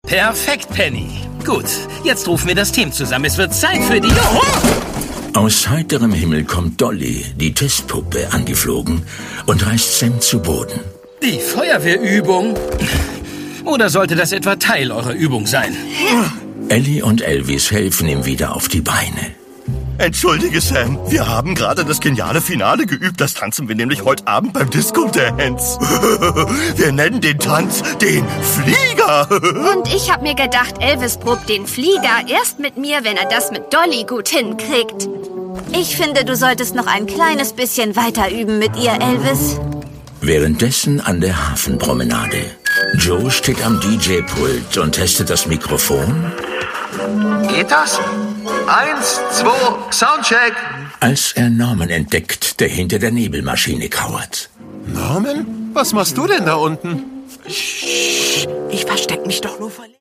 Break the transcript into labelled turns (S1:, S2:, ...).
S1: Perfekt, Penny. Gut, jetzt rufen wir das Team zusammen. Es wird Zeit für die...
S2: Aus heiterem Himmel kommt Dolly, die Testpuppe, angeflogen und reißt Sam zu Boden.
S1: Die Feuerwehrübung? Oder sollte das etwa Teil eurer Übung sein?
S2: Ellie und Elvis helfen ihm wieder auf die Beine.
S3: Entschuldige, Sam. Wir haben gerade das geniale Finale geübt. Das tanzen wir nämlich heute Abend beim Disco-Dance. Wir nennen den Tanz den Flieger.
S4: Und ich habe mir gedacht, Elvis probt den Flieger erst mit mir, wenn er das mit Dolly gut hinkriegt.
S5: Ich finde, du solltest noch ein kleines bisschen weiter üben mit ihr, Elvis.
S2: Währenddessen an der Hafenpromenade. Joe steht am DJ-Pult und testet das Mikrofon.
S6: Geht das? 1, 2, Soundcheck.
S2: Als er Norman entdeckt, der hinter der Nebelmaschine kauert.
S7: Norman? Was machst du denn da unten?
S8: Ich versteck mich doch nur vor...